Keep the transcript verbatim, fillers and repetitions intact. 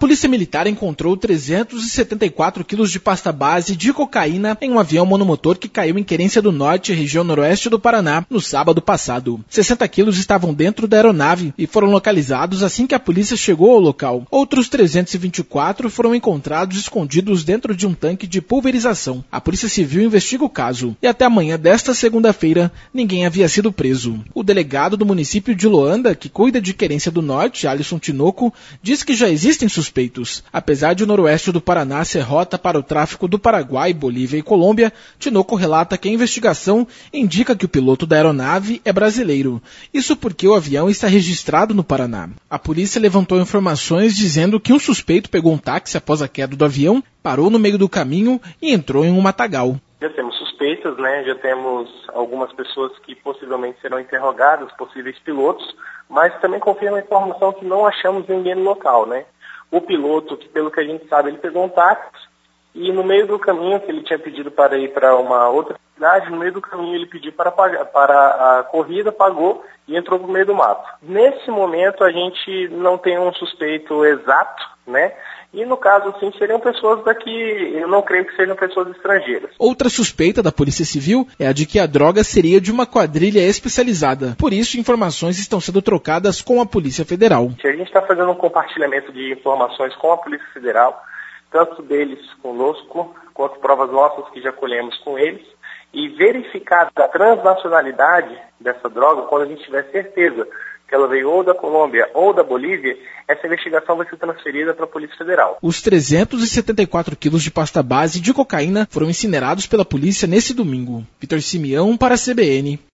Polícia Militar encontrou trezentos e setenta e quatro quilos de pasta base de cocaína em um avião monomotor que caiu em Querência do Norte, região noroeste do Paraná, no sábado passado. sessenta quilos estavam dentro da aeronave e foram localizados assim que a polícia chegou ao local. Outros trezentos e vinte e quatro foram encontrados escondidos dentro de um tanque de pulverização. A Polícia Civil investiga o caso e até amanhã desta segunda-feira ninguém havia sido preso. O delegado do município de Loanda, que cuida de Querência do Norte, Alisson Tinoco, diz que já existem suspeitos. Apesar de o noroeste do Paraná ser rota para o tráfico do Paraguai, Bolívia e Colômbia, Tinoco relata que a investigação indica que o piloto da aeronave é brasileiro. Isso porque o avião está registrado no Paraná. A polícia levantou informações dizendo que um suspeito pegou um táxi após a queda do avião, parou no meio do caminho e entrou em um matagal. Já temos suspeitas, né? Já temos algumas pessoas que possivelmente serão interrogadas, possíveis pilotos, mas também confirma a informação que não achamos ninguém no local, né? O piloto, que pelo que a gente sabe, ele pegou um táxi e no meio do caminho, que ele tinha pedido para ir para uma outra cidade, no meio do caminho ele pediu para, pagar, para a corrida, pagou e entrou no meio do mato. Nesse momento a gente não tem um suspeito exato, né? E no caso, sim, seriam pessoas daqui, eu não creio que sejam pessoas estrangeiras. Outra suspeita da Polícia Civil é a de que a droga seria de uma quadrilha especializada. Por isso, informações estão sendo trocadas com a Polícia Federal. A gente está fazendo um compartilhamento de informações com a Polícia Federal, tanto deles conosco, quanto provas nossas que já colhemos com eles, e verificar a transnacionalidade dessa droga, quando a gente tiver certeza que ela veio ou da Colômbia ou da Bolívia, essa investigação vai ser transferida para a Polícia Federal. Os trezentos e setenta e quatro quilos de pasta base de cocaína foram incinerados pela polícia nesse domingo. Vitor Simeão para a C B N.